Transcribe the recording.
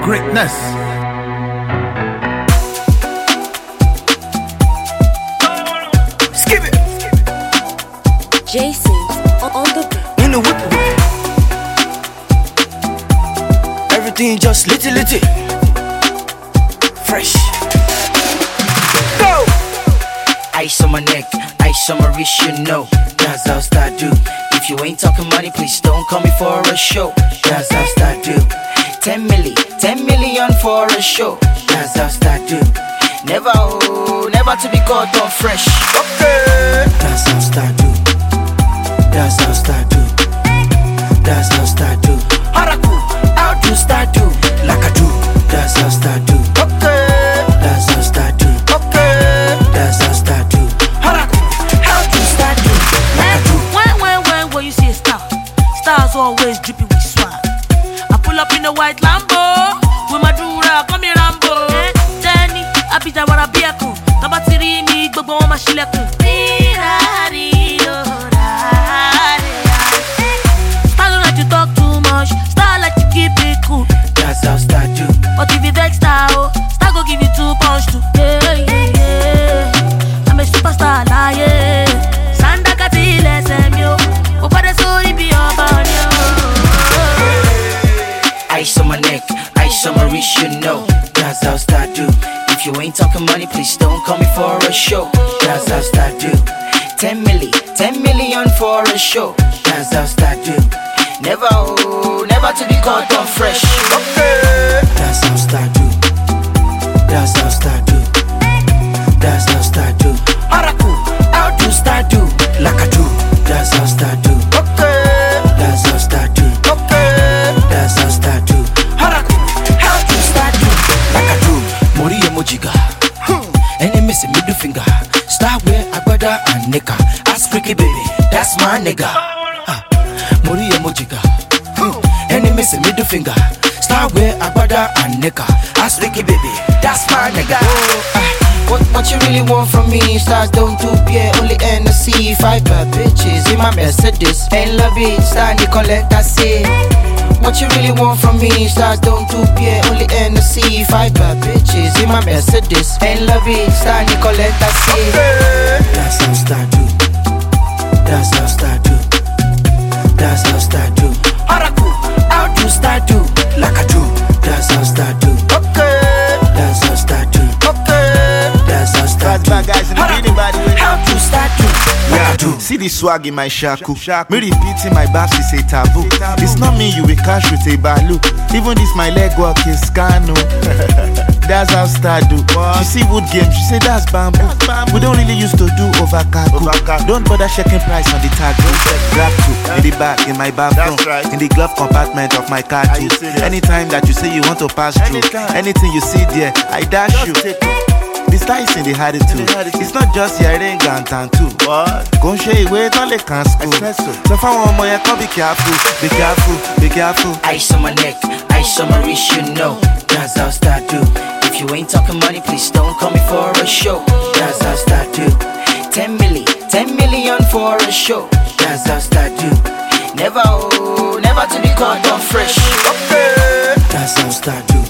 greatness. Skip it. Jason on the beat. In the whip. Everything just little. Fresh. Go. Ice on my neck, ice on my wrist, you know. That's how I do. If you ain't talking money, please don't call me for a show. That's how I do. 10 million for a show. That's how I do. Never to be caught on fresh. Okay. That's how I do. That's how I do. That's how I do. Haraku, how do I do? Like I do. That's how I do. Okay. That's how I do. Okay. That's how I do. Haraku, how do I do? Like I do. When you see a star, stars always dripping with swag. I pull up in a white Lambo with my dura, come here Rambo. Jenny, I be that what I be a cool. Tabatiri me, gbogbo wọn ma ṣílẹ̀kùn. Star don't like to talk too much, star like to keep it cool. That's how I do. But if you vex star, star go give you 2 punch too. Yeah. I'm a superstar, yeah. Sanda katile semyo, opade sori bi obanyo. Ice on my neck, ice on my wrist, you know. That's how I do. If you ain't talking money, please don't call me for a show. That's how I do. 10 million for a show. That's how I do. Never to be caught on fresh. Okay. That's how I do. That's how I do. That's how I do. Haraku, how do I do? Like I do. That's how I do. Okay. That's how I do. Okay. That's how I do. Haraku, how do I do? Like I do. Mori emojiga. Enemy say middle finger. Start where Agbada and Nika. Ask Freaky baby, that's my nigga. Mori emojiga. Enemy say middle finger. Start where Agbada and Nika. Ask Freaky baby, that's my nigga. What you really want from me? Stars don't do beer, only NC. 5 bad bitches in my Mercedes. Ain't love it, start the collect, I say. What you really want from me? Stars don't do beer, only NC. 5 bad bitches in my Mercedes. Ain't love it, start the collect, I say. That's how I do. That's how I do. That's how I do. Haraku, how do I do? Like I do. That's how I do. Okay. That's how I do. Okay. That's how I do. Bad guys in the building, by the way. How do I do? Like I do. See the swag in my shaku. Me repeating my baps is a taboo. It's not me you will cash with a balu. Even this my leg work is scano. That's how I do. She see wood game, she say that's bamboo. We don't really used to do over cargo. Don't bother checking price on the tag. Grab two in the back, in my bathroom, right. in the glove compartment of my car too. Anytime that you say you want to pass through, anything you see there, I dash you. The styles in the attitude. It's not just hearing and too. What? Go show you where all the can school. So for one more, you can be careful, be careful, be careful. Ice on my neck, ice on my wrist, you know. That's how I do. If you ain't talking money, please don't call me for a show. That's how I do. 10 million for a show. That's how I do. Never to be caught on fresh. Okay. That's how I do.